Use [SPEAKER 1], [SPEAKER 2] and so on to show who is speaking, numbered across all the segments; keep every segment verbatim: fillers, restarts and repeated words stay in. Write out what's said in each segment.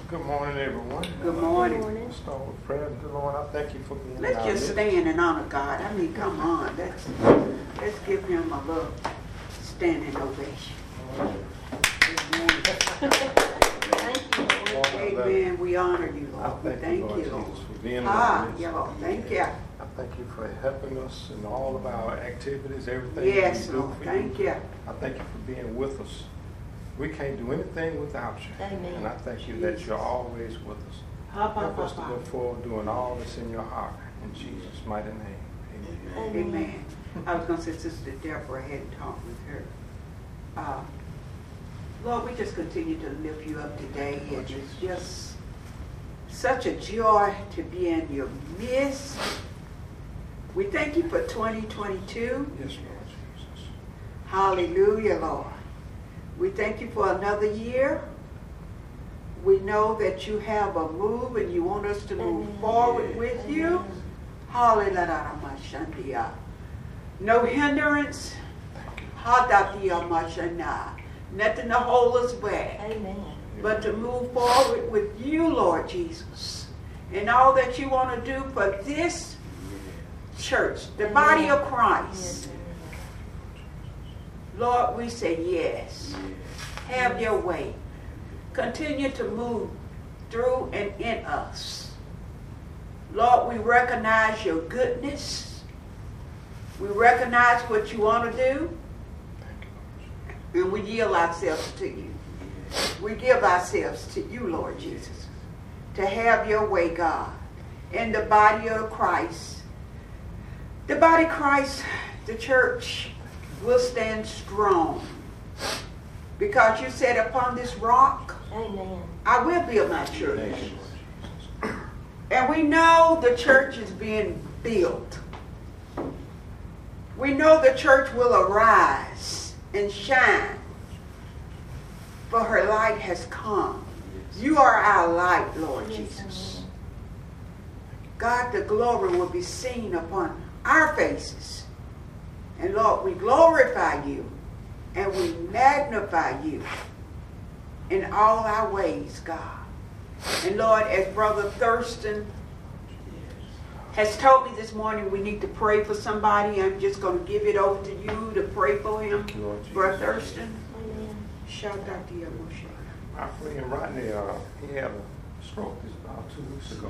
[SPEAKER 1] Good morning, everyone.
[SPEAKER 2] Good morning.
[SPEAKER 1] Good morning. Start with prayer. Dear Lord, I thank you for being
[SPEAKER 2] Let's
[SPEAKER 1] in our
[SPEAKER 2] just
[SPEAKER 1] midst.
[SPEAKER 2] stand and honor God. I mean, come on. Let's, let's give him a little standing ovation.
[SPEAKER 1] Thank you, Lord.
[SPEAKER 2] Amen. We honor you,
[SPEAKER 1] I
[SPEAKER 2] Lord. We
[SPEAKER 1] thank,
[SPEAKER 2] thank
[SPEAKER 1] you, Lord
[SPEAKER 2] you, Lord.
[SPEAKER 1] Jesus, for being in
[SPEAKER 2] Ah,
[SPEAKER 1] our midst.
[SPEAKER 2] yeah, Lord. Thank you.
[SPEAKER 1] I thank you for helping us in all of our activities, everything
[SPEAKER 2] Yes,
[SPEAKER 1] we do
[SPEAKER 2] Lord.
[SPEAKER 1] for
[SPEAKER 2] Thank
[SPEAKER 1] you.
[SPEAKER 2] you.
[SPEAKER 1] I thank you for being with us. We can't do anything without you.
[SPEAKER 3] Amen.
[SPEAKER 1] And I thank you that you're always with us. Help us to go forward doing all that's in your heart. In Jesus' mighty name. Amen.
[SPEAKER 3] Amen.
[SPEAKER 2] Amen. I was going to say Sister Deborah hadn't talked with her. Uh, Lord, we just continue to lift you up today. And it's just such a joy to be in your midst. We thank you for twenty twenty-two.
[SPEAKER 1] Yes, Lord Jesus.
[SPEAKER 2] Hallelujah, Lord. We thank you for another year. We know that you have a move and you want us to move
[SPEAKER 3] Amen.
[SPEAKER 2] forward with you. Hallelujah. No hindrance. Hadatiya. Nothing to hold us back.
[SPEAKER 3] Amen.
[SPEAKER 2] But to move forward with you, Lord Jesus. And all that you want to do for this church, the body of Christ.
[SPEAKER 3] Yes.
[SPEAKER 2] Lord, we say yes. Have your way. Continue to move through and in us. Lord, we recognize your goodness. We recognize what you want to do. And we yield ourselves to you. We give ourselves to you, Lord Jesus, to have your way, God, in the body of Christ. The body of Christ, the church, will stand strong. Because you said, upon this rock,
[SPEAKER 3] Amen.
[SPEAKER 2] I will build my church.
[SPEAKER 1] Thank you, Lord Jesus.
[SPEAKER 2] And we know the church is being built. We know the church will arise and shine. For her light has come. You are our light, Lord
[SPEAKER 3] Yes,
[SPEAKER 2] Jesus.
[SPEAKER 3] Amen.
[SPEAKER 2] God, the glory will be seen upon our faces. And Lord, we glorify you and we magnify you in all our ways, God. And Lord, as Brother Thurston has told me this morning, we need to pray for somebody. I'm just going to give it over to you to pray for him.
[SPEAKER 1] Thank you, Lord Jesus.
[SPEAKER 2] Brother Thurston.
[SPEAKER 3] Amen.
[SPEAKER 2] Shout out to you, Moshe.
[SPEAKER 1] My friend Rodney, uh, he had a stroke this about two weeks ago.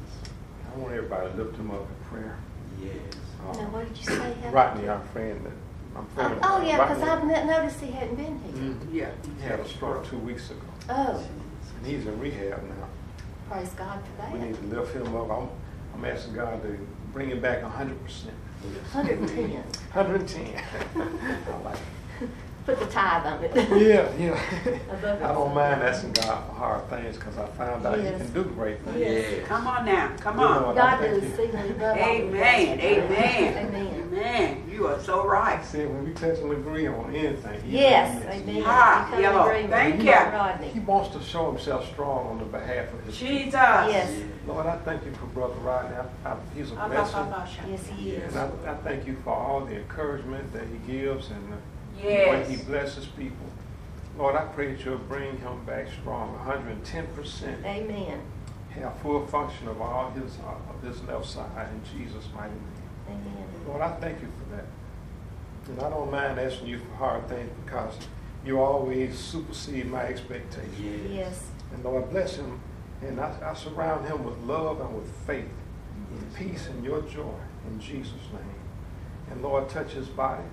[SPEAKER 1] I want everybody to lift him up in prayer.
[SPEAKER 4] Yes.
[SPEAKER 1] Uh,
[SPEAKER 3] Now, what did you say happened?
[SPEAKER 1] Rodney, our friend, that I'm
[SPEAKER 3] Oh,
[SPEAKER 1] friend.
[SPEAKER 3] oh yeah, because
[SPEAKER 1] Rodney,
[SPEAKER 3] I've no- noticed he hadn't been here.
[SPEAKER 1] Mhm.
[SPEAKER 2] Yeah.
[SPEAKER 1] He had a stroke two weeks ago.
[SPEAKER 3] Oh,
[SPEAKER 1] And he's in rehab now.
[SPEAKER 3] praise God for
[SPEAKER 1] We
[SPEAKER 3] that.
[SPEAKER 1] need to lift him up. I'm, I'm asking God to bring him back one hundred percent.
[SPEAKER 3] one hundred ten.
[SPEAKER 1] one hundred ten. I like it.
[SPEAKER 3] Put the tithe on it.
[SPEAKER 1] Yeah, yeah.
[SPEAKER 3] Above
[SPEAKER 1] I don't
[SPEAKER 3] it.
[SPEAKER 1] mind asking God for hard things because I found out
[SPEAKER 3] Yes.
[SPEAKER 1] he can do great things.
[SPEAKER 3] Yes.
[SPEAKER 2] Come on now. Come
[SPEAKER 1] Good
[SPEAKER 2] on.
[SPEAKER 1] Lord,
[SPEAKER 3] God
[SPEAKER 1] I thank
[SPEAKER 3] does
[SPEAKER 1] you.
[SPEAKER 3] exceedingly above all we
[SPEAKER 2] Amen.
[SPEAKER 3] ask.
[SPEAKER 2] Amen.
[SPEAKER 3] Amen.
[SPEAKER 2] Amen. You are so right.
[SPEAKER 1] See, when we touch and agree on anything, he
[SPEAKER 3] Yes,
[SPEAKER 1] does this.
[SPEAKER 3] amen.
[SPEAKER 2] Ah,
[SPEAKER 3] You come in
[SPEAKER 2] yellow.
[SPEAKER 3] agreement
[SPEAKER 2] Thank
[SPEAKER 3] with
[SPEAKER 2] you.
[SPEAKER 3] Rodney.
[SPEAKER 1] He wants to show himself strong on the behalf of his people.
[SPEAKER 2] Jesus.
[SPEAKER 3] Yes.
[SPEAKER 1] Lord, I thank you for Brother Rodney. I, I, he's a blessing.
[SPEAKER 3] Yes, he is.
[SPEAKER 1] And I, I thank you for all the encouragement that he gives and the,
[SPEAKER 2] Yes.
[SPEAKER 1] the way he blesses people. Lord, I pray that you'll bring him back strong, one hundred ten percent.
[SPEAKER 3] Amen.
[SPEAKER 1] Have full function of all his uh, of his left side in Jesus' mighty name.
[SPEAKER 3] Amen.
[SPEAKER 1] Lord, I thank you for that. And I don't mind asking you for hard things because you always supersede my expectations.
[SPEAKER 3] Yes.
[SPEAKER 1] And Lord, bless him. And I, I surround him with love and with faith, with peace and your joy in Jesus' name. And Lord, touch his body.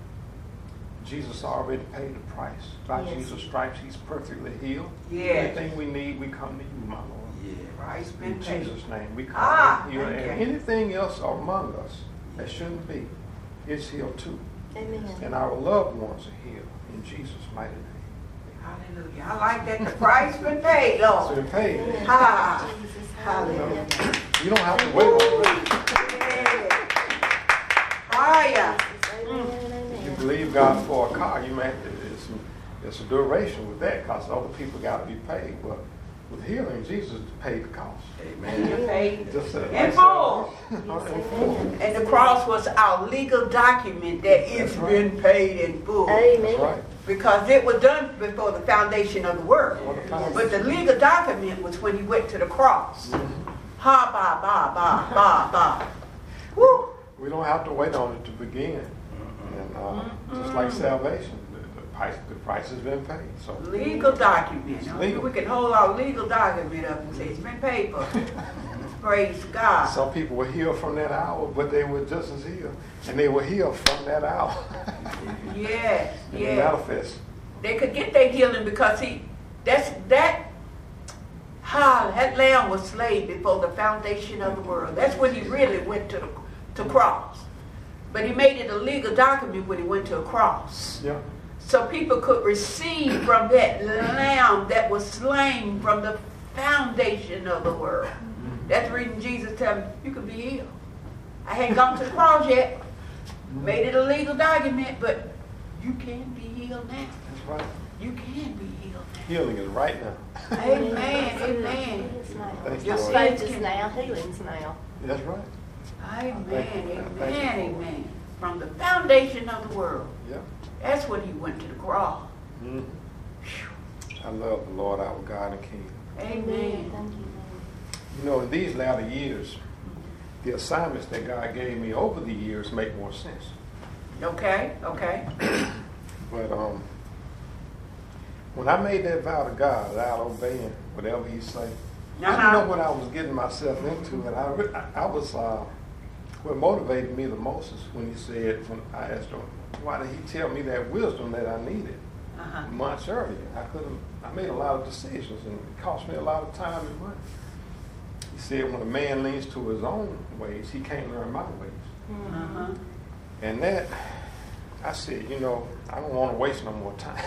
[SPEAKER 1] Jesus already paid the price. By
[SPEAKER 3] Yes.
[SPEAKER 1] Jesus' stripes, he's perfectly healed.
[SPEAKER 2] Yes.
[SPEAKER 1] Anything we need, we come to you, my Lord.
[SPEAKER 2] Christ been
[SPEAKER 1] In
[SPEAKER 2] paid.
[SPEAKER 1] Jesus' name, we come
[SPEAKER 2] Ah,
[SPEAKER 1] to you.
[SPEAKER 2] thank
[SPEAKER 1] And
[SPEAKER 2] you.
[SPEAKER 1] anything else among us that shouldn't be is healed too.
[SPEAKER 3] Amen.
[SPEAKER 1] And our loved ones are healed in Jesus' mighty name.
[SPEAKER 2] Hallelujah. I like that. The price been paid,
[SPEAKER 1] It's
[SPEAKER 2] Lord.
[SPEAKER 1] been paid.
[SPEAKER 3] Amen.
[SPEAKER 2] Ah.
[SPEAKER 3] Jesus,
[SPEAKER 2] Hallelujah.
[SPEAKER 3] hallelujah.
[SPEAKER 1] You don't have to wait on it.
[SPEAKER 2] Hallelujah.
[SPEAKER 3] Amen.
[SPEAKER 1] If you
[SPEAKER 3] Amen.
[SPEAKER 1] believe God for a car, you may have to, it's, it's a duration with that because other people got to be paid. But With healing, Jesus paid the cost.
[SPEAKER 2] Amen. You paid
[SPEAKER 1] Just uh,
[SPEAKER 2] in full.
[SPEAKER 3] Yes,
[SPEAKER 1] in full.
[SPEAKER 3] amen.
[SPEAKER 2] And the cross was our legal document that it's
[SPEAKER 1] That's right.
[SPEAKER 2] been paid in full.
[SPEAKER 3] Amen.
[SPEAKER 1] That's right.
[SPEAKER 2] Because it was done before the foundation of the world.
[SPEAKER 1] Before the foundation.
[SPEAKER 2] But the legal document was when he went to the cross. Ha, ba, ba, ba, ba, ba. Woo.
[SPEAKER 1] We don't have to wait on it to begin. And uh, just like salvation, the, the, price, the price has been paid. So
[SPEAKER 2] Legal document. Now,
[SPEAKER 1] Legal.
[SPEAKER 2] We can hold our legal document up and say it's been paid for. Praise God.
[SPEAKER 1] some people were healed from that hour, but they were just as healed. And they were healed from that hour.
[SPEAKER 2] Yes,
[SPEAKER 1] And it
[SPEAKER 2] yes.
[SPEAKER 1] manifests.
[SPEAKER 2] They could get their healing because he, that's, that, ha, that lamb was slain before the foundation of the world. That's when he really went to the to cross. But he made it a legal document when he went to a cross.
[SPEAKER 1] Yeah.
[SPEAKER 2] So people could receive from that lamb that was slain from the foundation of the world. That's the reason Jesus told me, you can be healed. I hadn't gone to the cross yet. Made it a legal document, but you can be healed now.
[SPEAKER 1] That's right.
[SPEAKER 2] You can be healed now.
[SPEAKER 1] Healing is right now.
[SPEAKER 2] Amen,
[SPEAKER 3] That's good.
[SPEAKER 2] amen.
[SPEAKER 3] It is now.
[SPEAKER 1] Thank you,
[SPEAKER 2] Your
[SPEAKER 1] Lord.
[SPEAKER 3] Faith is now, healing's now.
[SPEAKER 1] That's right.
[SPEAKER 2] Amen,
[SPEAKER 1] Thank you.
[SPEAKER 2] amen,
[SPEAKER 1] Thank you.
[SPEAKER 2] amen. From the foundation of the world.
[SPEAKER 1] Yeah.
[SPEAKER 2] That's when he went to the cross.
[SPEAKER 1] Mhm. I love the Lord our God and King.
[SPEAKER 2] Amen.
[SPEAKER 3] Thank you, Lord.
[SPEAKER 1] You know, in these latter years, the assignments that God gave me over the years make more sense.
[SPEAKER 2] Okay, okay.
[SPEAKER 1] But um, when I made that vow to God, out obeying whatever He say, I didn't know
[SPEAKER 2] Uh-huh.
[SPEAKER 1] what I was getting myself into, and I re- I, I was uh, what motivated me the most is when He said, when I asked Him, why did He tell me that wisdom that I needed
[SPEAKER 2] Uh-huh.
[SPEAKER 1] months earlier? I couldn't. I made a lot of decisions, and it cost me a lot of time and money. He said, when a man leans to his own ways, he can't learn my ways.
[SPEAKER 2] Uh-huh.
[SPEAKER 1] And that, I said, you know, I don't want to waste no more time.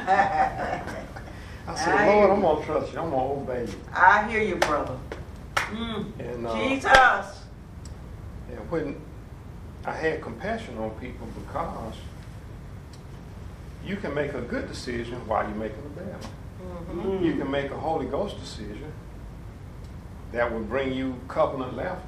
[SPEAKER 1] I said,
[SPEAKER 2] I-
[SPEAKER 1] Lord, I'm going to trust you. I'm going to obey you.
[SPEAKER 2] I hear you, brother. Mm.
[SPEAKER 1] And, uh,
[SPEAKER 2] Jesus.
[SPEAKER 1] And when I had compassion on people, because you can make a good decision while you're making a bad one.
[SPEAKER 2] Mm.
[SPEAKER 1] You can make a Holy Ghost decision that would bring you covenant laughter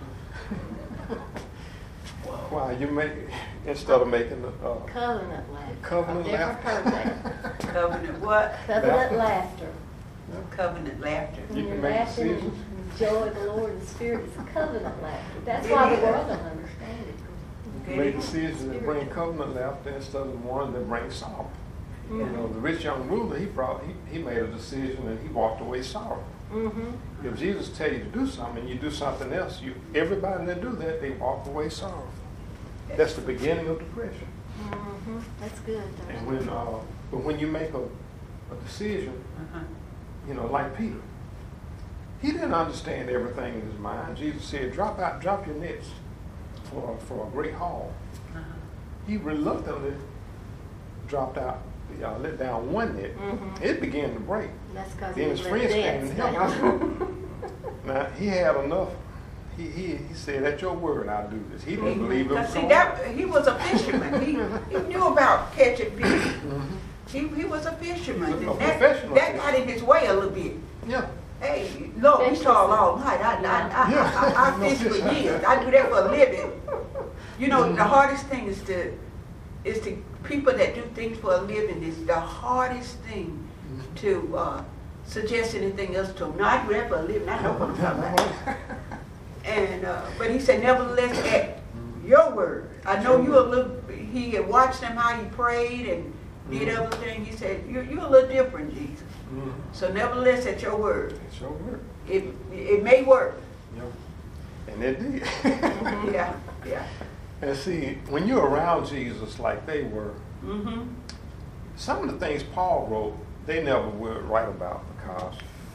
[SPEAKER 1] while you make, instead of making the uh,
[SPEAKER 3] Covenant laughter.
[SPEAKER 1] covenant
[SPEAKER 3] I've never
[SPEAKER 1] laughter.
[SPEAKER 3] heard that.
[SPEAKER 2] Covenant what?
[SPEAKER 3] Covenant laughter.
[SPEAKER 2] Covenant laughter.
[SPEAKER 1] You
[SPEAKER 3] When
[SPEAKER 1] can
[SPEAKER 3] you're
[SPEAKER 1] make
[SPEAKER 3] laughing
[SPEAKER 1] decisions.
[SPEAKER 3] and joy of the Lord and Spirit is a covenant laughter. That's why the world don't understand it.
[SPEAKER 1] You make decisions that bring covenant laughter instead of the ones that bring sorrow. You know, the rich young ruler, he brought, he, he made a decision and he walked away sorrowful.
[SPEAKER 3] Mm-hmm.
[SPEAKER 1] If Jesus tell you to do something and you do something else, you everybody that do that, they walk away sorrowful. That's the beginning of depression.
[SPEAKER 3] Mm-hmm. That's good. That's
[SPEAKER 1] And when, uh, but when you make a, a decision,
[SPEAKER 2] Uh-huh.
[SPEAKER 1] you know, like Peter, he didn't understand everything in his mind. Jesus said, "Drop out, drop your nets for for a great haul."
[SPEAKER 2] Uh-huh.
[SPEAKER 1] He reluctantly dropped out, uh, let down one net.
[SPEAKER 3] Mhm.
[SPEAKER 1] It began to break.
[SPEAKER 3] That's because
[SPEAKER 1] Then his friends came and helped him. Now he had enough. He he he said, "At your word, I'll do this." He didn't believe it was
[SPEAKER 2] Because see,
[SPEAKER 1] going
[SPEAKER 2] that he was a fisherman. He, he knew about catching fish.
[SPEAKER 1] Mhm.
[SPEAKER 2] He, he was a fisherman.
[SPEAKER 1] He was a
[SPEAKER 2] And that,
[SPEAKER 1] professional
[SPEAKER 2] that got in his way a little bit.
[SPEAKER 1] Yeah.
[SPEAKER 2] Hey, Lord, we talk all night. I, I, I, I, I, I fish for years. I do that for a living. You know, the hardest thing is to, is to people that do things for a living is the hardest thing to uh, suggest anything else to them. No, I do that for a living. I know what I'm talking about. And uh, but he said, nevertheless, at your word. I know you a little. He had watched him how he prayed and did
[SPEAKER 1] Mhm.
[SPEAKER 2] everything. He said, you you're a little different, Jesus.
[SPEAKER 1] Mhm.
[SPEAKER 2] So nevertheless, at your word,
[SPEAKER 1] It's your word.
[SPEAKER 2] it it may work.
[SPEAKER 1] Yeah. And it did.
[SPEAKER 2] Yeah, yeah.
[SPEAKER 1] And see, when you're around Jesus like they were,
[SPEAKER 2] Mm-hmm.
[SPEAKER 1] some of the things Paul wrote, they never were right about because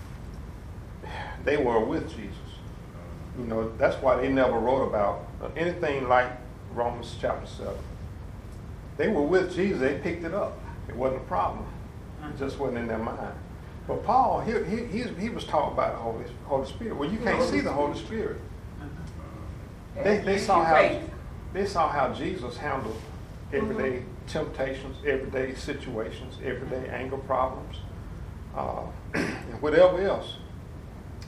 [SPEAKER 1] they were with Jesus. You know, that's why they never wrote about anything like Romans chapter seven. They were with Jesus, they picked it up. It wasn't a problem. It just wasn't in their mind. But Paul, he, he, he, he was taught about the Holy, Holy Spirit. Well, you can't see the Holy Spirit. They, they saw how they saw how Jesus handled everyday temptations, everyday situations, everyday anger problems, uh, and whatever else.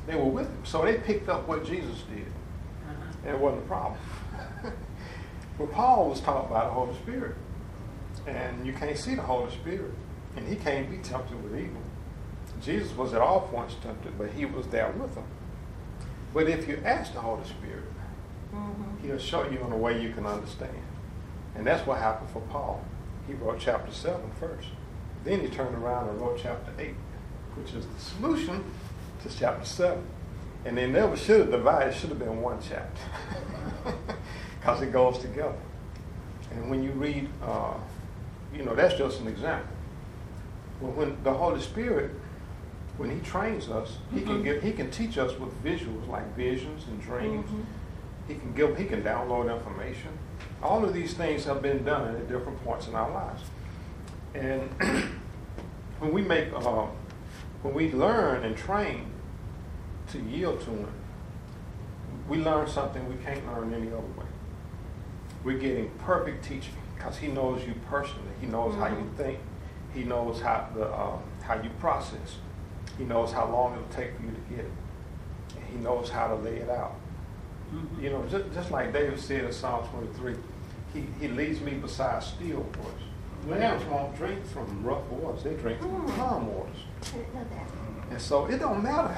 [SPEAKER 1] They were with him. So they picked up what Jesus did.
[SPEAKER 2] Uh-huh.
[SPEAKER 1] And it wasn't a problem. But Paul was taught by the Holy Spirit. And you can't see the Holy Spirit. And he can't be tempted with evil. Jesus was at all points tempted, but he was there with them. But if you ask the Holy Spirit, mm-hmm. he'll show you in a way you can understand. And that's what happened for Paul. He wrote chapter seven first. Then he turned around and wrote chapter eight, which is the solution to chapter seven. And they never should have divided. It should have been one chapter. Because it goes together. And when you read, uh, you know, that's just an example. Well, when the Holy Spirit, when he trains us, he mm-hmm. can give, he can teach us with visuals like visions and dreams. Mm-hmm. He can give, he can download information. All of these things have been done at different points in our lives. And when we make, uh, when we learn and train to yield to him, we learn something we can't learn any other way. We're getting perfect teaching because he knows you personally. He knows mm-hmm. how you think. He knows how the uh, how you process. He knows how long it'll take for you to get it. And he knows how to lay it out. Mm-hmm. You know, just, just like David said in Psalm twenty-three, he, he leads me beside still waters. Lambs won't drink from rough waters. They drink from mm. calm waters.
[SPEAKER 3] I didn't know that.
[SPEAKER 1] And so it don't matter.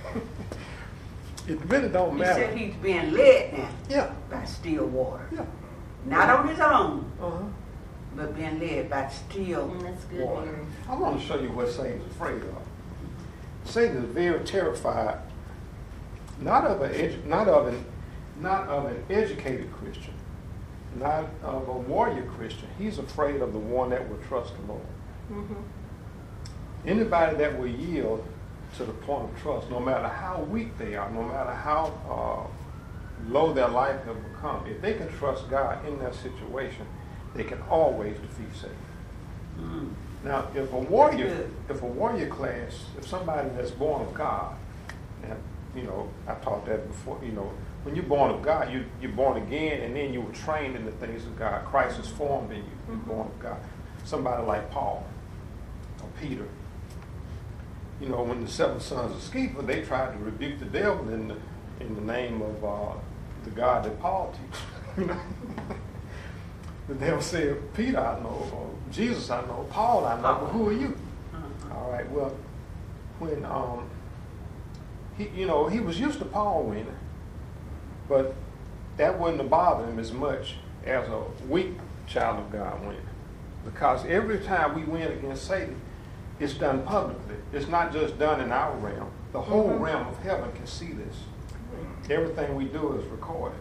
[SPEAKER 1] It really don't
[SPEAKER 2] He
[SPEAKER 1] matter.
[SPEAKER 2] said he's being led now
[SPEAKER 1] Yeah.
[SPEAKER 2] by still water.
[SPEAKER 1] Yeah.
[SPEAKER 2] Not on his own,
[SPEAKER 1] Uh-huh.
[SPEAKER 2] but being led by still
[SPEAKER 3] Mm, that's good
[SPEAKER 1] water.
[SPEAKER 3] hearing.
[SPEAKER 1] I want to show you what Satan's afraid of. Satan is very terrified, not of an edu- not of an not of an educated Christian, not of a warrior Christian. He's afraid of the one that will trust the Lord.
[SPEAKER 3] Mm-hmm.
[SPEAKER 1] Anybody that will yield to the point of trust, no matter how weak they are, no matter how uh, low their life has become, if they can trust God in that situation, they can always defeat Satan.
[SPEAKER 2] Mm.
[SPEAKER 1] Now, if a warrior, if a warrior class, if somebody that's born of God, and you know, I taught that before, you know, when you're born of God, you, you're born again, and then you were trained in the things of God. Christ is formed in you. You're
[SPEAKER 3] Mm-hmm.
[SPEAKER 1] born of God. Somebody like Paul or Peter. You know, when the seven sons of Sceva, they tried to rebuke the devil in the in the name of uh, the God that Paul teaches. You know, the devil said, "Peter, I know, or Jesus, I know, Paul, I know, but who are you?" Uh-huh. All right. Well, when um, he, you know, he was used to Paul winning, but that wouldn't have bothered him as much as a weak child of God winning, because every time we win against Satan, it's done publicly. It's not just done in our realm. The whole mm-hmm. realm of heaven can see this. Everything we do is recorded.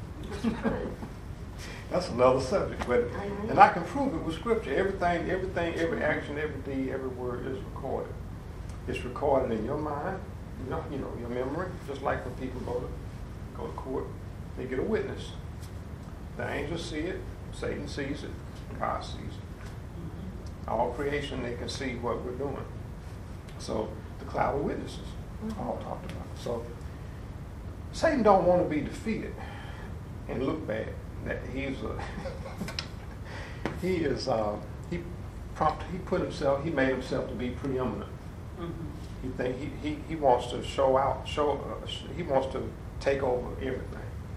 [SPEAKER 1] That's another subject, but and I can prove it with scripture. Everything, everything, every action, every deed, every word is recorded. It's recorded in your mind, you know, you know, your memory. Just like when people go to go to court, they get a witness. The angels see it, Satan sees it, God sees it. All creation, they can see what we're doing. So the cloud of witnesses, mm-hmm. all talked about. So Satan don't want to be defeated and look bad. That he's a he is uh, he prompt he put himself he made himself to be preeminent. Mm-hmm. He think he, he he wants to show out show uh, he wants to take over everything.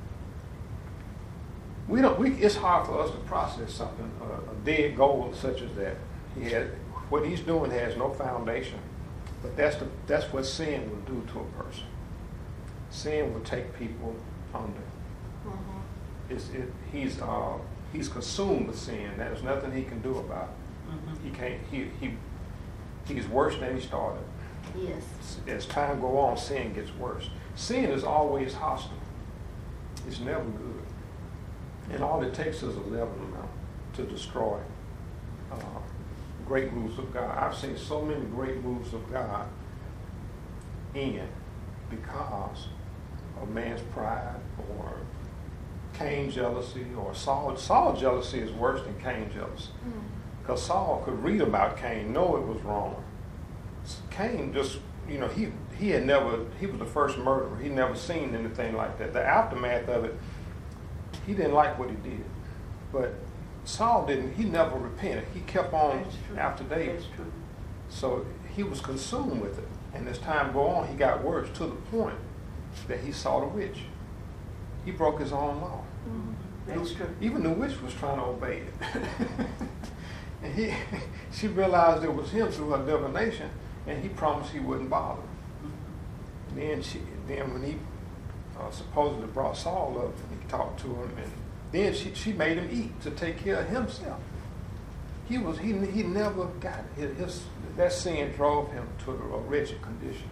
[SPEAKER 1] We don't. We, it's hard for us to process something uh, a dead gold such as that. He had what he's doing has no foundation, but that's the that's what sin will do to a person. Sin will take people under. Mm-hmm. It's, it, he's uh, he's consumed with sin. There's nothing he can do about it. Mm-hmm. He can't. He he he's worse than he started.
[SPEAKER 3] Yes.
[SPEAKER 1] As time goes on, sin gets worse. Sin is always hostile. It's never good. And all it takes is a leaven amount to destroy uh, great moves of God. I've seen so many great moves of God end because of man's pride or Cain jealousy or Saul. Saul jealousy is worse than Cain jealousy. Because mm. Saul could read about Cain, know it was wrong. Cain just, you know, he, he had never, he was the first murderer. He'd never seen anything like that. The aftermath of it, he didn't like what he did. But Saul didn't, he never repented. He kept on after David. So he was consumed with it. And as time go on, he got worse to the point that he saw the witch. He broke his own law.
[SPEAKER 2] Mm-hmm. That's true.
[SPEAKER 1] Even the witch was trying to obey it. And he, she realized it was him through her divination, and he promised he wouldn't bother her. And then, she, then when he uh, supposedly brought Saul up, and he talked to him, and then she, she made him eat to take care of himself. He was he he never got it. His, his that sin drove him to a wretched condition.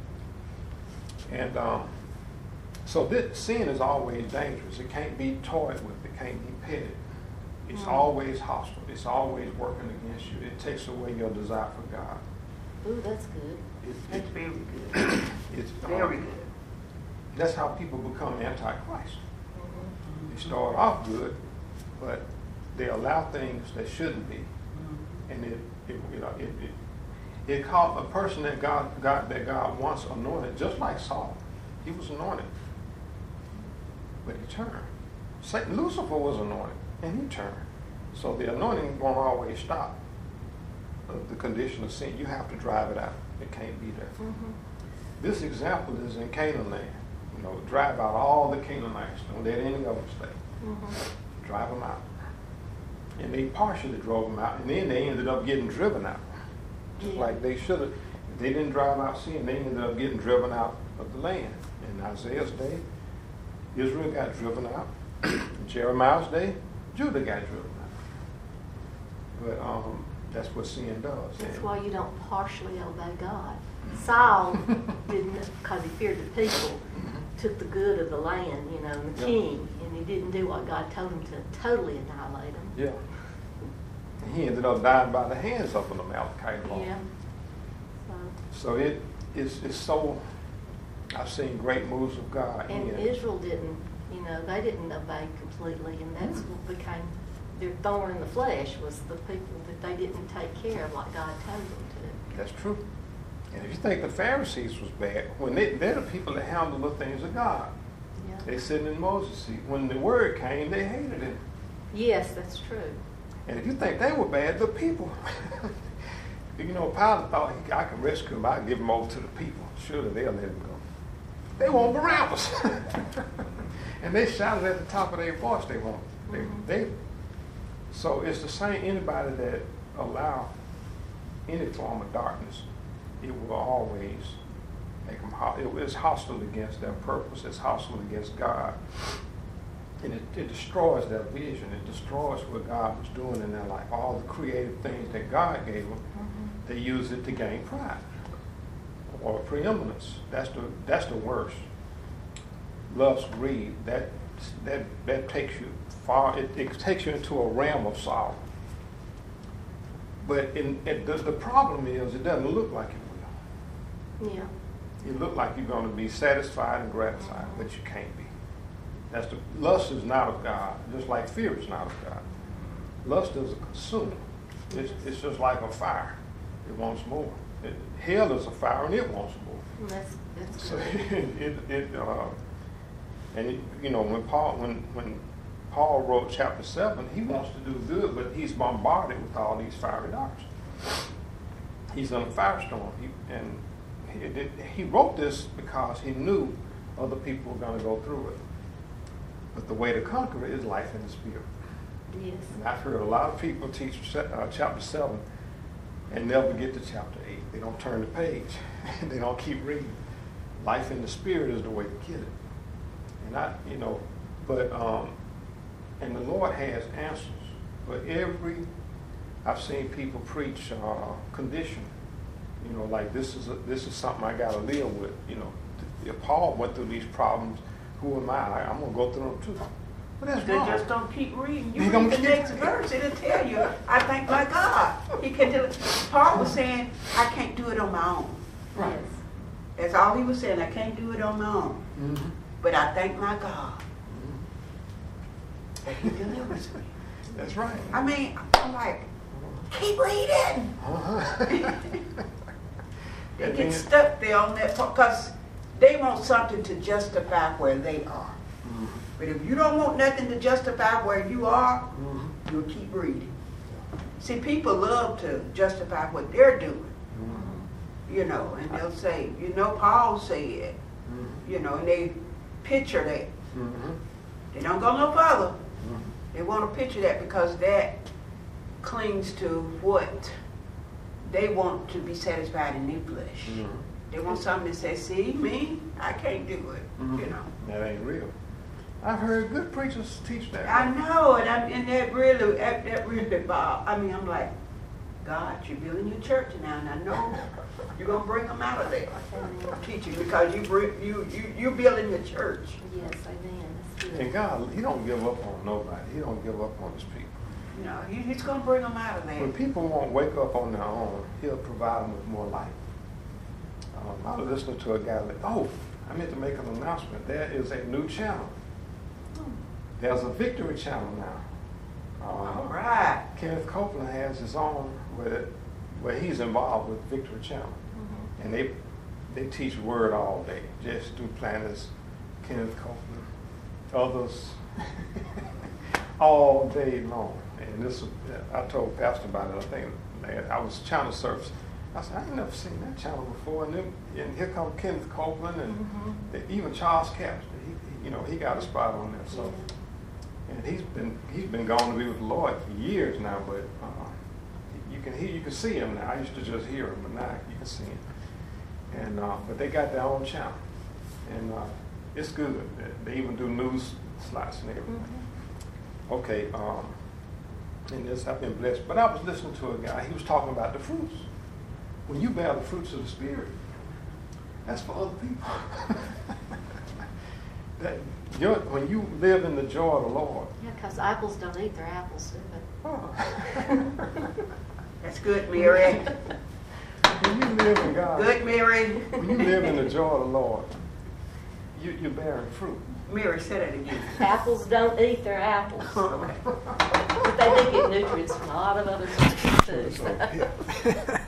[SPEAKER 1] And um, so this sin is always dangerous. It can't be toyed with. It can't be petted. It's
[SPEAKER 3] Mm.
[SPEAKER 1] always hostile. It's always working against you. It takes away your desire for God.
[SPEAKER 3] Ooh, that's good.
[SPEAKER 1] It,
[SPEAKER 2] That's
[SPEAKER 1] it,
[SPEAKER 2] very good.
[SPEAKER 1] it's
[SPEAKER 2] Very
[SPEAKER 1] um,
[SPEAKER 2] good.
[SPEAKER 1] That's how people become antichrist.
[SPEAKER 3] Mhm.
[SPEAKER 1] They start off good, but they allow things that shouldn't be, and it, it you know, it, it, it caught a person that God, God that God once anointed, just like Saul. He was anointed, but he turned. Satan, Lucifer was anointed, and he turned. So the anointing won't always stop uh, the condition of sin. You have to drive it out. It can't be there.
[SPEAKER 3] Mhm.
[SPEAKER 1] This example is in Canaan land. You know, drive out all the Canaanites. Don't let any of them stay.
[SPEAKER 3] Mhm.
[SPEAKER 1] Drive them out. And they partially drove them out, and then they ended up getting driven out. Just
[SPEAKER 3] Yeah.
[SPEAKER 1] like they should have. If they didn't drive out sin, they ended up getting driven out of the land. In Isaiah's day, Israel got driven out. In Jeremiah's day, Judah got driven out. But um, that's what sin does.
[SPEAKER 3] That's
[SPEAKER 1] And-
[SPEAKER 3] why you don't partially obey God. Saul didn't, because he feared the people, took the good of the land, you know, and the
[SPEAKER 1] Yeah.
[SPEAKER 3] king, and he didn't do what God told him to totally annihilate him.
[SPEAKER 1] Yeah. And he ended up dying by the hands of an Amalekite law.
[SPEAKER 3] Yeah. So,
[SPEAKER 1] So it is it's so I've seen great moves of God.
[SPEAKER 3] and
[SPEAKER 1] in it.
[SPEAKER 3] Israel didn't, you know, they didn't obey completely, and that's what became their thorn in the flesh, was the people that they didn't take care of like God told them to.
[SPEAKER 1] That's true. And if you think the Pharisees was bad, when they they're the people that handle the things of God.
[SPEAKER 3] Yeah.
[SPEAKER 1] They sitting in Moses' seat. When the word came, they hated it.
[SPEAKER 3] Yes, that's true.
[SPEAKER 1] And if you think they were bad, the people. You know, Pilate thought he, I could rescue him. I'd give him over to the people. Surely they'll let him go. They want Barabbas. And they shouted at the top of their voice, they want they,
[SPEAKER 3] Mhm.
[SPEAKER 1] they so it's the same. Anybody that allow any form of darkness, it will always make them ho- it, it's hostile against their purpose. It's hostile against God. And it, it destroys their vision. It destroys what God was doing in their life. All the creative things that God gave them,
[SPEAKER 3] Mhm.
[SPEAKER 1] they use it to gain pride or preeminence. That's the that's the worst. Lust, greed, that that that takes you far. It, it takes you into a realm of sorrow. But in, it, the, the problem is, it doesn't look like it will.
[SPEAKER 3] Yeah.
[SPEAKER 1] You look like you're going to be satisfied and gratified, but you can't be. That's the lust is not of God, just like fear is not of God. Lust is a consumer. It's, it's just like a fire. It wants more. It, hell is a fire, and it wants more.
[SPEAKER 3] And that's that's
[SPEAKER 1] So
[SPEAKER 3] good.
[SPEAKER 1] it, it, it uh, and it, you know, when Paul when when Paul wrote chapter seven, he wants to do good, but he's bombarded with all these fiery darts. He's in a firestorm, he, and he, it, he wrote this because he knew other people were going to go through it. But the way to conquer it is life in the Spirit.
[SPEAKER 3] Yes.
[SPEAKER 1] And I've heard a lot of people teach uh, chapter seven and never get to chapter eight. They don't turn the page. They don't keep reading. Life in the Spirit is the way to get it. And I, you know, but, um, and the Lord has answers. But every, I've seen people preach uh, condition. You know, like this is a, this is something I got to live with. You know, if Paul went through these problems, who am I? I'm going to go through them too. But that's
[SPEAKER 2] They
[SPEAKER 1] wrong.
[SPEAKER 2] just don't keep reading. You
[SPEAKER 1] They
[SPEAKER 2] read
[SPEAKER 1] don't
[SPEAKER 2] the
[SPEAKER 1] keep-
[SPEAKER 2] next verse, it'll tell you, I thank my God. He can do it. Paul was saying, I can't do it on my own.
[SPEAKER 3] Yes.
[SPEAKER 2] That's all he was saying, I can't do it on my own.
[SPEAKER 1] Mhm.
[SPEAKER 2] But I thank my God that he delivers me.
[SPEAKER 1] That's right.
[SPEAKER 2] I mean, I'm like, keep reading.
[SPEAKER 1] Uh-huh.
[SPEAKER 2] They
[SPEAKER 1] And
[SPEAKER 2] get
[SPEAKER 1] then-
[SPEAKER 2] stuck there on that part because they want something to justify where they are.
[SPEAKER 1] Mhm.
[SPEAKER 2] But if you don't want nothing to justify where you are,
[SPEAKER 1] Mhm.
[SPEAKER 2] you'll keep reading. See, people love to justify what they're doing.
[SPEAKER 1] Mhm.
[SPEAKER 2] you know, and they'll say, you know, Paul said,
[SPEAKER 1] Mm-hmm.
[SPEAKER 2] you know, and they picture that.
[SPEAKER 1] Mm-hmm.
[SPEAKER 2] They don't go no further.
[SPEAKER 1] Mm-hmm.
[SPEAKER 2] They want to picture that because that clings to what they want to be satisfied in their flesh.
[SPEAKER 1] Mm-hmm.
[SPEAKER 2] They want something that says, see, me, I can't do it,
[SPEAKER 1] Mm-hmm.
[SPEAKER 2] you know.
[SPEAKER 1] That ain't real. I've heard good preachers teach that.
[SPEAKER 2] I know, and, I'm, and that really, that, that really, Bob, I mean, I'm like, God, you're building your church now, and I know you're going to bring them out of there. Teaching, because you bring, you, you, you're building your church.
[SPEAKER 3] Yes, amen. That's good.
[SPEAKER 1] And God, he don't give up on nobody. He don't give up on his people.
[SPEAKER 2] You know, he, he's going to bring them out of there.
[SPEAKER 1] When people won't wake up on their own, he'll provide them with more light. Um, I was listening to a guy like, oh, I meant to make an announcement. There is a new channel. There's a Victory channel now. Um,
[SPEAKER 2] All right.
[SPEAKER 1] Kenneth Copeland has his own where, where he's involved with Victory Channel.
[SPEAKER 3] Mm-hmm.
[SPEAKER 1] And they they teach word all day. Jesse Duplantis, Kenneth Copeland, others, all day long. And this, I told Pastor about it. I think man, I was channel surfing. I said, I ain't never seen that channel before. And then, and here comes Kenneth Copeland and
[SPEAKER 3] Mm-hmm.
[SPEAKER 1] the, even Charles Capps. He, he, you know, he got a spot on there. So, and he's been he's been gone to be with the Lord for years now. But uh, you can hear, you can see him now. I used to just hear him, but now you can see him. And uh, but they got their own channel, and uh, it's good. They even do news slots and everything.
[SPEAKER 3] Mm-hmm.
[SPEAKER 1] Okay, um, and this I've been blessed. But I was listening to a guy. He was talking about the fruits. When you bear the fruits of the Spirit, that's for other people. that you're, when you live in the joy of the Lord.
[SPEAKER 3] Yeah, because apples don't eat their apples, do they?
[SPEAKER 1] Oh.
[SPEAKER 2] That's good, Mary.
[SPEAKER 1] When you live in God,
[SPEAKER 2] Good, Mary.
[SPEAKER 1] when you live in the joy of the Lord, you, you're bearing fruit.
[SPEAKER 2] Mary, say that again.
[SPEAKER 3] Apples don't eat their apples.
[SPEAKER 2] Okay.
[SPEAKER 3] But they do get nutrients from a lot of other things too.
[SPEAKER 1] So, yeah.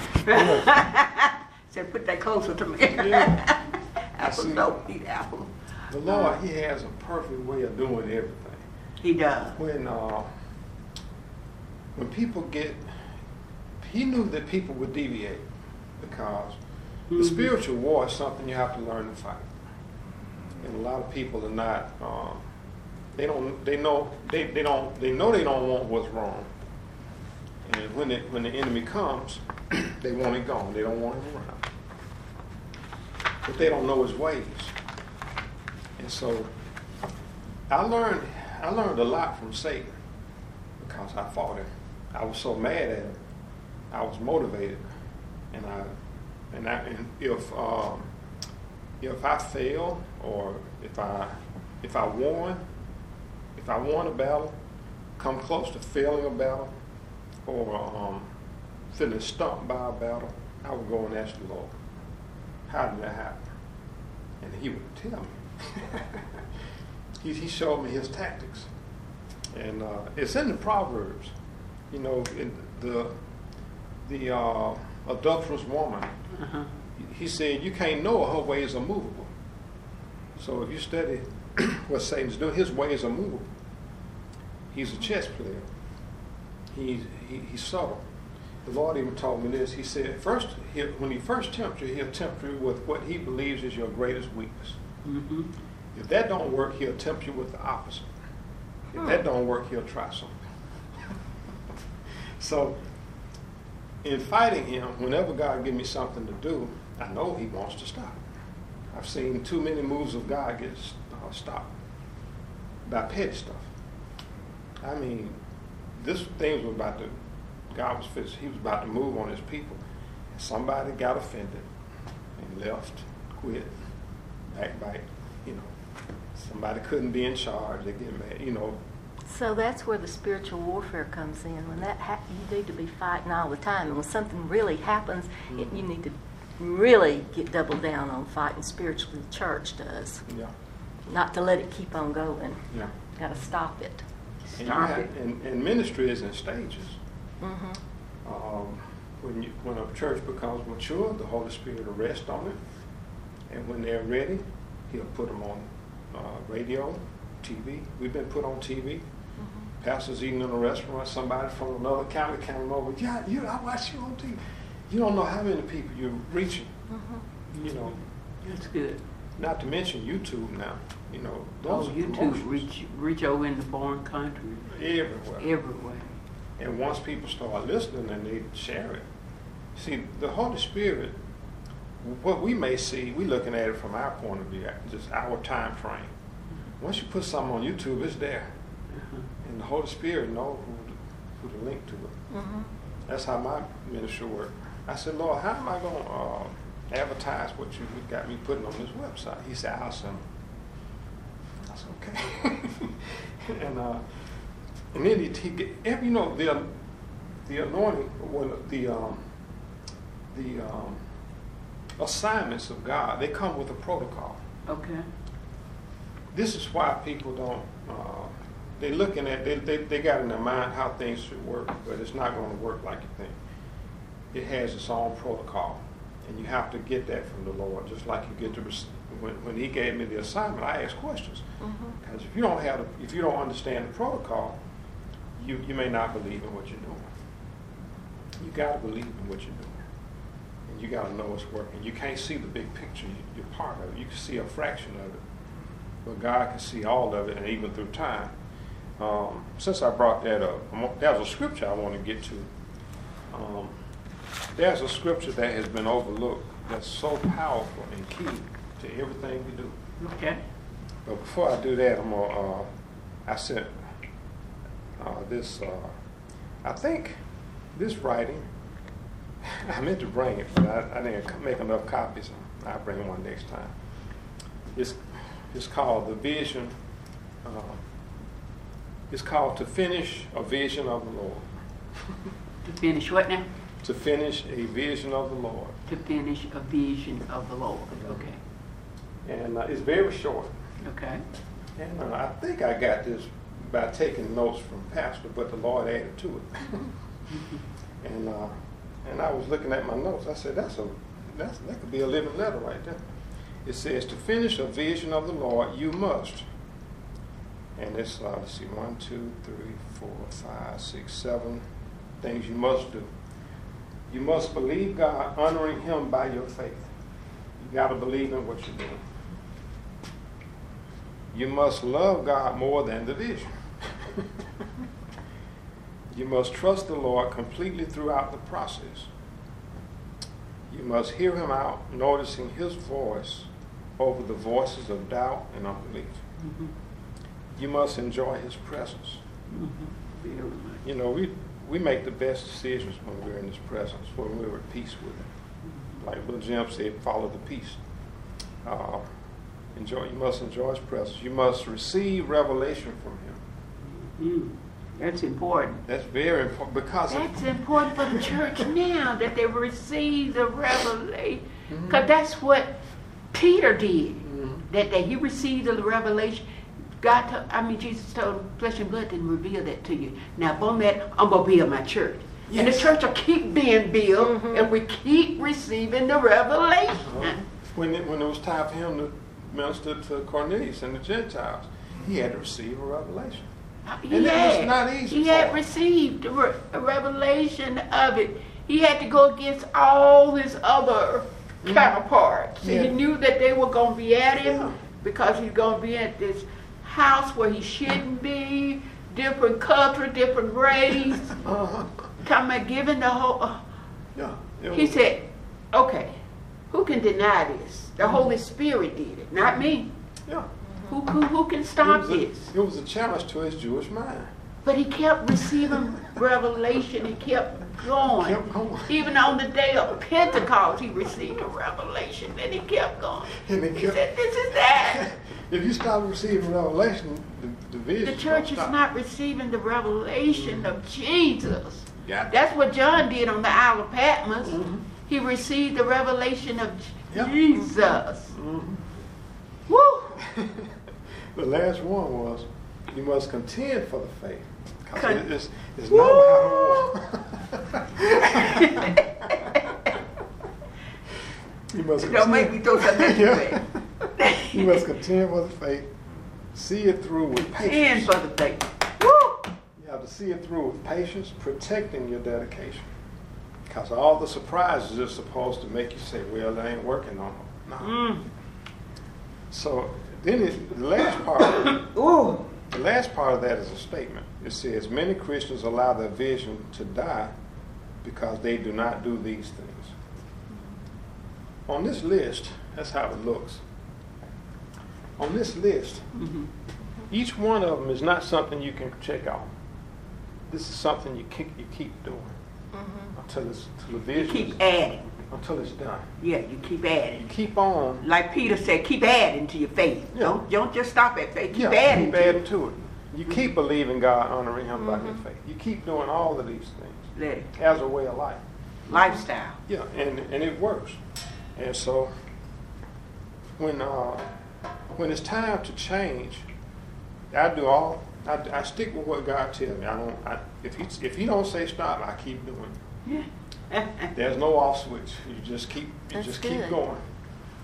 [SPEAKER 2] Said, put that closer to me.
[SPEAKER 3] Yeah.
[SPEAKER 2] Apples
[SPEAKER 1] See,
[SPEAKER 2] don't eat apples.
[SPEAKER 1] The Lord, He has a perfect way of doing everything.
[SPEAKER 2] He does.
[SPEAKER 1] When uh, when people get, He knew that people would deviate because the
[SPEAKER 2] Mhm.
[SPEAKER 1] spiritual war is something you have to learn to fight. And a lot of people are not. Uh, they don't. They know. They, they don't. They know they don't want what's wrong. And when it when the enemy comes, they want it gone. They don't want him around. But they don't know his ways. And so I learned I learned a lot from Satan because I fought him. I was so mad at him. I was motivated, and I and I and if um, if I fail or if I if I won if I won a battle, come close to failing a battle, or um, feeling stumped by a battle, I would go and ask the Lord, how did that happen? And He would tell me. he, he showed me His tactics. And uh, it's in the Proverbs. You know, in the the uh, adulterous woman,
[SPEAKER 2] Uh-huh.
[SPEAKER 1] he said, you can't know her ways are movable. So if you study what Satan's doing, his ways are movable. He's a chess player. He's, he, he's subtle. The Lord even told me this. He said, first, he, when he first tempts you, he'll tempt you with what he believes is your greatest weakness.
[SPEAKER 2] Mm-hmm.
[SPEAKER 1] If that don't work, he'll tempt you with the opposite. If that don't work, he'll try something. So, in fighting him, whenever God gives me something to do, I know He wants to stop. I've seen too many moves of God get uh, stopped by petty stuff. I mean, this thing was about to, God was finished. He was about to move on His people. And somebody got offended and left, quit, backbite, you know. Somebody couldn't be in charge. They get mad, you know.
[SPEAKER 3] So that's where the spiritual warfare comes in. When that ha- you need to be fighting all the time, and when something really happens, it, you need to really get doubled down on fighting spiritually. The church does,
[SPEAKER 1] Yeah,
[SPEAKER 3] not to let it keep on going.
[SPEAKER 1] yeah.
[SPEAKER 3] Got to stop it.
[SPEAKER 1] And, you
[SPEAKER 2] Stop
[SPEAKER 1] have,
[SPEAKER 2] it.
[SPEAKER 1] and, and ministry is in stages.
[SPEAKER 3] Mm-hmm.
[SPEAKER 1] Um, when you, when a church becomes mature, the Holy Spirit will rest on it, and when they're ready, He'll put them on uh, radio, T V. We've been put on T V. Mm-hmm. Pastors eating in a restaurant, somebody from another county came over. Yeah, you, I watch you on T V. you don't know how many people you're reaching.
[SPEAKER 3] Mhm.
[SPEAKER 1] You know,
[SPEAKER 2] That's good.
[SPEAKER 1] not to mention YouTube now. You know,
[SPEAKER 2] Oh,
[SPEAKER 1] those are
[SPEAKER 2] YouTube
[SPEAKER 1] promotions
[SPEAKER 2] reach reach over in the foreign country,
[SPEAKER 1] everywhere.
[SPEAKER 2] everywhere.
[SPEAKER 1] And once people start listening and they share it, see, the Holy Spirit, what we may see, we're looking at it from our point of view, just our time frame. Once you put something on YouTube, it's there.
[SPEAKER 2] Uh-huh.
[SPEAKER 1] And the Holy Spirit knows who to, who to link to it.
[SPEAKER 3] Mhm.
[SPEAKER 1] That's how my ministry worked. I said, Lord, how am I going to uh, advertise what you got me putting on this website? He said, I'll send them. I said, okay. and uh, and then he, he get, every, you know, the the anointing, when the um, the um, assignments of God, they come with a protocol.
[SPEAKER 2] Okay.
[SPEAKER 1] This is why people don't. Uh, they're looking at they, they they got in their mind how things should work, but it's not going to work like you think. It has its own protocol, and you have to get that from the Lord, just like you get to when when He gave me the assignment. I asked questions because
[SPEAKER 3] Mhm.
[SPEAKER 1] if you don't have the, if you don't understand the protocol, you you may not believe in what you're doing. You got to believe in what you're doing, and you got to know it's working. You can't see the big picture. You, you're part of it. You can see a fraction of it, but God can see all of it, and even through time. Um, since I brought that up, that was a scripture I want to get to. Um, there's a scripture that has been overlooked that's so powerful and key to everything we do.
[SPEAKER 2] Okay.
[SPEAKER 1] But before I do that, I'm gonna. Uh, I sent uh, this. Uh, I think this writing. I meant to bring it, but I, I didn't make enough copies. I'll bring one next time. It's it's called The Vision. Uh, it's called To Finish a Vision of the Lord.
[SPEAKER 2] To finish what now?
[SPEAKER 1] To finish a vision of the Lord.
[SPEAKER 2] To finish a vision of the Lord. Okay.
[SPEAKER 1] And uh, it's very short.
[SPEAKER 2] Okay.
[SPEAKER 1] And uh, I think I got this by taking notes from Pastor, but the Lord added to it. and uh, and I was looking at my notes. I said, "That's a that's that could be a living letter right there." It says, "To finish a vision of the Lord, you must." And it's uh, let's see, one, two, three, four, five, six, seven things you must do. You must believe God, honoring Him by your faith. You got to believe in what you're doing. You must love God more than the vision. You must trust the Lord completely throughout the process. You must hear Him out, noticing His voice over the voices of doubt and unbelief.
[SPEAKER 2] Mm-hmm.
[SPEAKER 1] You must enjoy His presence.
[SPEAKER 2] Mm-hmm. Very much.
[SPEAKER 1] You know, we we make the best decisions when we're in His presence, when we're at peace with Him. Like Brother Jim said, follow the peace. Uh, enjoy. You must enjoy His presence. You must receive revelation from Him.
[SPEAKER 2] Mm. That's important.
[SPEAKER 1] That's very important because
[SPEAKER 2] That's important for the church now, that they receive the revelation.
[SPEAKER 1] Mhm.
[SPEAKER 2] Because that's what Peter did.
[SPEAKER 1] Mhm.
[SPEAKER 2] That, that he received the revelation. God, told, I mean, Jesus told him, flesh and blood didn't reveal that to you. Now, upon that, I'm going to build my church. And the
[SPEAKER 1] Yes.
[SPEAKER 2] church will keep being built,
[SPEAKER 3] Mhm.
[SPEAKER 2] and we keep receiving the revelation.
[SPEAKER 1] Uh, when it, when it was time for him to minister to Cornelius and the Gentiles, he had to receive a revelation.
[SPEAKER 2] He
[SPEAKER 1] And it was
[SPEAKER 2] had,
[SPEAKER 1] not easy
[SPEAKER 2] he
[SPEAKER 1] for
[SPEAKER 2] had
[SPEAKER 1] him.
[SPEAKER 2] received a, re- a revelation of it. He had to go against all his other
[SPEAKER 1] Mhm.
[SPEAKER 2] counterparts.
[SPEAKER 1] Yeah.
[SPEAKER 2] He knew that they were going to be at him
[SPEAKER 1] Yeah.
[SPEAKER 2] because he's going to be at this house where he shouldn't be, different culture, different race.
[SPEAKER 1] Uh-huh.
[SPEAKER 2] Talking about giving the whole. Uh,
[SPEAKER 1] Yeah. It
[SPEAKER 2] he
[SPEAKER 1] was-
[SPEAKER 2] said, okay, who can deny this? The Holy Spirit did it, not me.
[SPEAKER 1] Yeah.
[SPEAKER 2] Who, who, who can
[SPEAKER 1] It
[SPEAKER 2] stop
[SPEAKER 1] was, a,
[SPEAKER 2] this?
[SPEAKER 1] it was a challenge to his Jewish mind.
[SPEAKER 2] But he kept receiving revelation. He kept going.
[SPEAKER 1] Kept going.
[SPEAKER 2] Even on the day of Pentecost, he received a revelation. Then he kept going.
[SPEAKER 1] And he
[SPEAKER 2] He
[SPEAKER 1] kept-
[SPEAKER 2] said, this is that.
[SPEAKER 1] If you stop receiving revelation, the, the vision
[SPEAKER 2] The church is
[SPEAKER 1] stop.
[SPEAKER 2] not receiving the revelation of Jesus.
[SPEAKER 1] Got
[SPEAKER 2] That's what John did on the Isle of Patmos.
[SPEAKER 1] Mhm.
[SPEAKER 2] He received the revelation of
[SPEAKER 1] Yep.
[SPEAKER 2] Jesus.
[SPEAKER 1] Mhm.
[SPEAKER 2] Woo!
[SPEAKER 1] The last one was, you must contend for the faith. 'Cause
[SPEAKER 2] Con-
[SPEAKER 1] it- it's, it's
[SPEAKER 2] Woo!
[SPEAKER 1] not about You must
[SPEAKER 2] Don't make me throw something
[SPEAKER 1] Yeah.
[SPEAKER 2] at you.
[SPEAKER 1] You must contend for the faith. See it through with
[SPEAKER 2] Stand
[SPEAKER 1] patience.
[SPEAKER 2] for the faith. Woo!
[SPEAKER 1] You have to see it through with patience, protecting your dedication. Because all the surprises are supposed to make you say, well, it ain't working no more. No.
[SPEAKER 2] Mm.
[SPEAKER 1] So then it, the last part,
[SPEAKER 2] Ooh.
[SPEAKER 1] the last part of that is a statement. It says, many Christians allow their vision to die because they do not do these things. On this list, that's how it looks. On this list,
[SPEAKER 2] Mm-hmm.
[SPEAKER 1] each one of them is not something you can check off. This is something you keep, you keep doing until it's until the
[SPEAKER 2] You
[SPEAKER 1] vision is,
[SPEAKER 2] keep adding.
[SPEAKER 1] until it's done.
[SPEAKER 2] Yeah, you keep
[SPEAKER 1] You
[SPEAKER 2] adding.
[SPEAKER 1] keep on.
[SPEAKER 2] Like Peter said, keep adding to your faith.
[SPEAKER 1] Yeah.
[SPEAKER 2] Don't don't just stop at faith. Keep
[SPEAKER 1] Yeah,
[SPEAKER 2] adding
[SPEAKER 1] keep
[SPEAKER 2] to
[SPEAKER 1] adding
[SPEAKER 2] it.
[SPEAKER 1] to it. You keep believing God, honoring Him by your faith. You keep doing all of these things
[SPEAKER 2] Let it.
[SPEAKER 1] as a way of life.
[SPEAKER 2] Lifestyle.
[SPEAKER 1] Yeah, and and it works. And so when uh, when it's time to change, I do all. I, I stick with what God tells me. I don't. I, if he if He don't say stop, I keep doing it. There's no off switch. You just keep. You
[SPEAKER 3] That's
[SPEAKER 1] just
[SPEAKER 3] good.
[SPEAKER 1] keep going.